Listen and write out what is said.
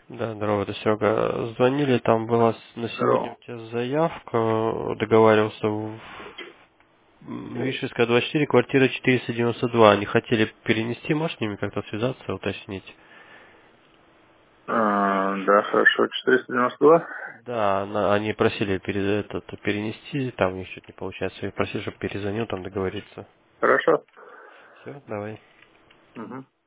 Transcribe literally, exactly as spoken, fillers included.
Да, здорово, это Серега. Звонили, там была с- на сегодня Здорово. у тебя заявка, э, договаривался в м, Вишенская двадцать четыре, квартира четыреста девяносто два. Они хотели перенести, можешь с ними как-то связаться, уточнить? А, да, хорошо. четыреста девяносто два. Да, она- они просили пере- этот, перенести, там у них что-то не получается. Я просил, чтобы перезвонил, там договориться. Хорошо. Все, давай. Угу.